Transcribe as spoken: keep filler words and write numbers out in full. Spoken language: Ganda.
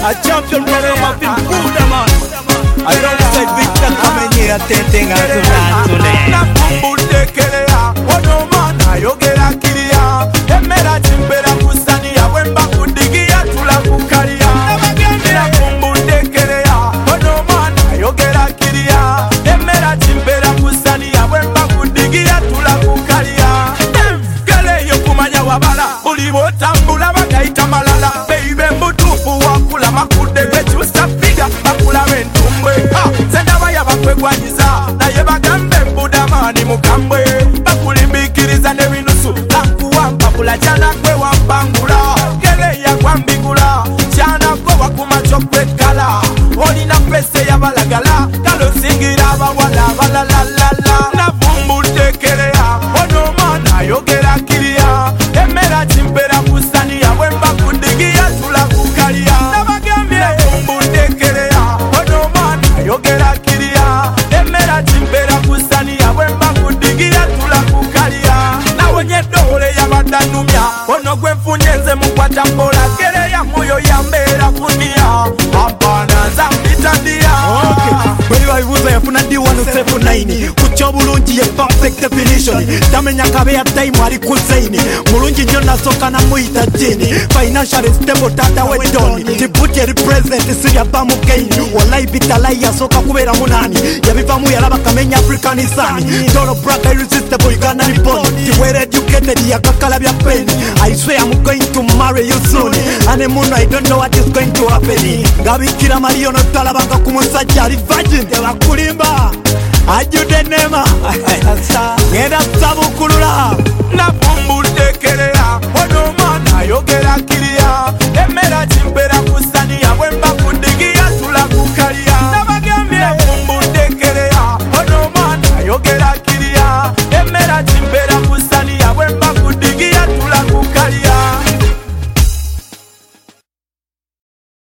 A champion brother have been good man. Alongside Victor Kamenyera Tentenga Tunatune. Na kumbude kelea, ono mana yogera kiria. Emera chimbera kusania, wemba kudigia tula kukaria. Na kumbude kelea, ono mana yogera kiria. Emera chimbera kusania, wemba kudigia tula kukaria. Kele yokumanya wabala, ulibo tambula bagaita malala. Baby mbutufu wakula makude wechusa figa, bakula wentumbwe. Senda baya bakwegwanyiza, naye bagambe mbudamani mukambwe. Bakulimbikiriza nebinusu, lakuwa mpapula chana kwe wampangula. Kele ya kwambigula, chana kwe wakuma chokwe kala. Olina pese ya balagala, kalo singira bawala balalalala. Na vumbu tekelea, ono mana yogera kiria. Emera chimpera kusania, wemba kundigia tula kukaria. Na bagambye, na vumbu tekelea, ono mana yogera kiria. Emera chimpera kusania, wemba kundigia tula kukaria. Na wenye dole ya badanumya, ono gwe funyenze mukwata mbola. Kere ya moyo ya mbera kunia, abana zambita dia. Bweli wabibuza yafuna ndi one oh seven nine. Kucha bulungi ye perfect definition. Tamenya kabe ya time ali kuzaini. Mulungi nyo nasoka na muita jini. Financially stable tata we doni. Tibuti represent siri abamu gain. Walai bitalai ya soka kubera munani. Yabivamu yalaba kamenya African isani. Dolo braga irresistible Uganda ni born. Tiwere educated ya kakala bya pen. I swear I'm going to marry you soon. Anemuno I don't know what is going to happen. Gabi kira mariyo no talabanga kumusajja ali virgin. Tewa kulimba ajude nema. Ngenda sabu kulula. Na vumbu tekelea, ono